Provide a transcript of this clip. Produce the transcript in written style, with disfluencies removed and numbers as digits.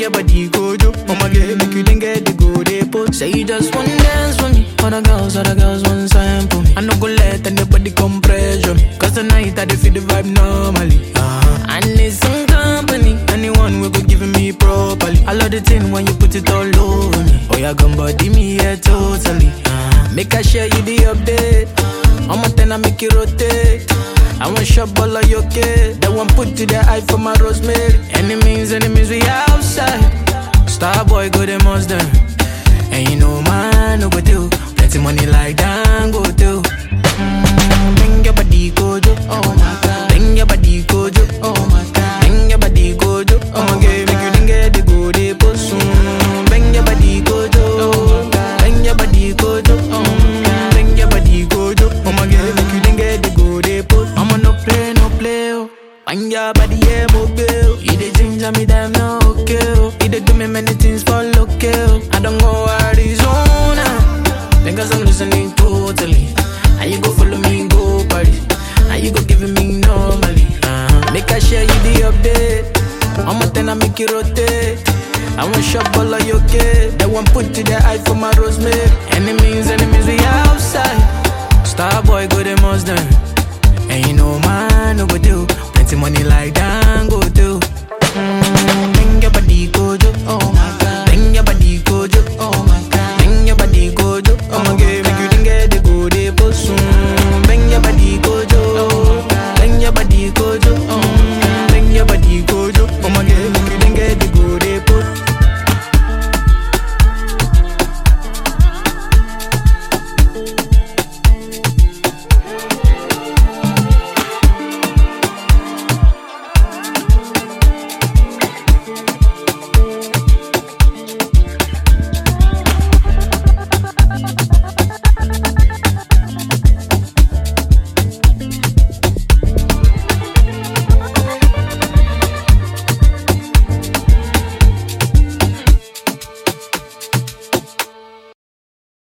your body go do. Oh my girl, make you didn't get the go they put. Say you just want dance for me. Other girls want sample me. I no go let anybody come pressure me. Cause tonight I dey feel the vibe normally. I need some company. Anyone will go giving me properly. I love the thing when you put it all over me. Oh yeah, gun body me yeah totally. Make I share you the update. I'm a 10, I make it rotate. I want shop all of your kid. That one put to the eye for my rosemary. Enemies, we outside. Star boy, go them most them. And you know man, no go do. Plenty money like that, go do. Bring your body, go do. Oh my God. Bring your body, go do. Oh my God. Bring your body, go do. Oh my God, make you didn't get the go they put soon. Bring your body, go do. Oh my God. Bring your body, go do. Oh my God. Bring your body, go do. Oh my God, make you didn't get the go they put. I'ma no play, oh. Bring your body, yeah, mobile. You the ginger me, damn no okay. You the do me many things for local. I don't go Arizona because I'm listening totally. And you go follow me, go party. And you go giving me normally. Make I share you the update. I'm a 10, I make it rotate. I want shop all of your kid. That one put to the eye for my rosemary. Enemies, we outside. Star boy, go them most them. And you know man, no go do. Plenty money like that, go do.